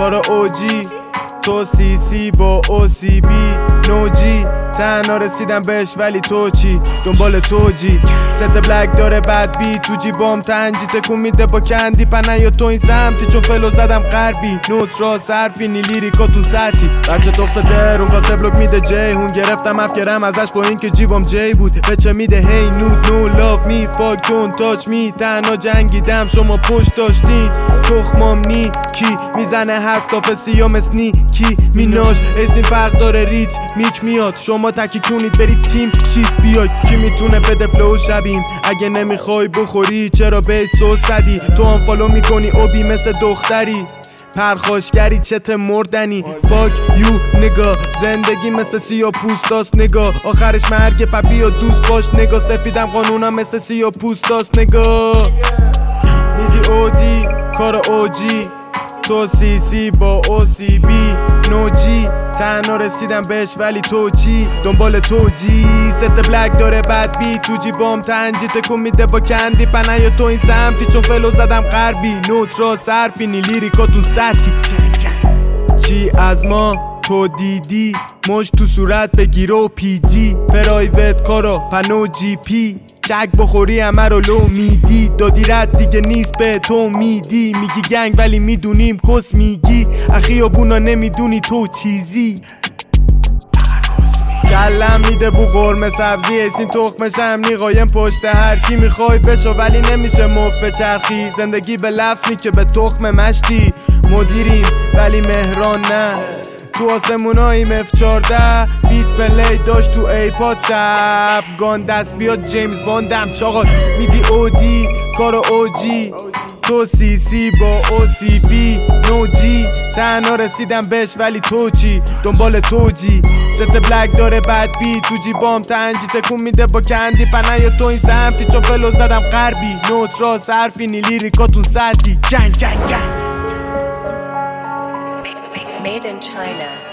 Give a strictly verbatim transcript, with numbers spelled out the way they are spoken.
کار اوجی تو سی سی با او سی بی نوجی تنها رسیدم بهش ولی تو چی دنبال توجی ست بلک داره بد بی تو جیبام تنجی تکون میده با کندی پنه یا تو این سمتی چون فلو زدم غربی نوت را سرفینی لیریکاتون سطحی بچه تخص درون کاسه بلوک میده جی هون گرفتم افکرم ازش با این که جیبام جی بود بچه میده هی نود نو لاف می فاک دون تاچ می تنها جنگیدم شما پشت داشتین تخمام نی کی میزنه حرف تافه سیام اسنی کی میناش اسین فرق داره ریت میک میاد شما تکی کنید برید تیم شیت بیاید کی میتونه بده فلو شبیم اگه نمیخوای بخوری چرا به سو صدی تو هم فالو میکنی اوبی مثل دختری پرخاشگری چت مردنی فاک یو نگا زندگی مثل سیاه پوستاست نگا آخرش مرگ پپی و دوست باش نگا سفیدم قانونم مثل سیاه پوستاست نگا میدی اودی کار اوجی تو سی سی با او سی بی نوجی تنها رسیدم بهش ولی تو چی دنبال تو جی ست بلک داره بد بی تو جیبام تنجی تکون میده با کندی پنه یا تو این سمتی چون فلو زدم غربی نوت را سرفینی لیریکاتون سطحی چی از ما تو دیدی مش تو صورت بگیر و پی جی پرایوت کارا پنو جی پی چک بخوری همه رو لو میدی دادی رد دیگه نیست به تو میدی میگی گنگ ولی میدونیم کس میگی اخیابونا نمیدونی تو چیزی کلم میده بو قرمه سبزی ایسیم تخمشم نی قایم پشت هر کی میخوای بشو ولی نمیشه مفه چرخی زندگی به لفظی که به تخم مشتی مدیریم ولی مهران نه تو آسموناییم اف چارده بیت پلی داشت تو ایپاد شب گان دست بیاد جیمز باندم چاقا میدی اودی کار اوجی تو سی سی با او سی بی نوجی تنها رسیدم بهش ولی تو چی دنبال توجی ست بلک داره بد بی تو جیبام تنجی تکون میده با کندی پنه یا تو این سمتی چون فلو زدم غربی نوت را سرفینی لیریکاتون سطحی گنگ گنگ گنگ Made in China.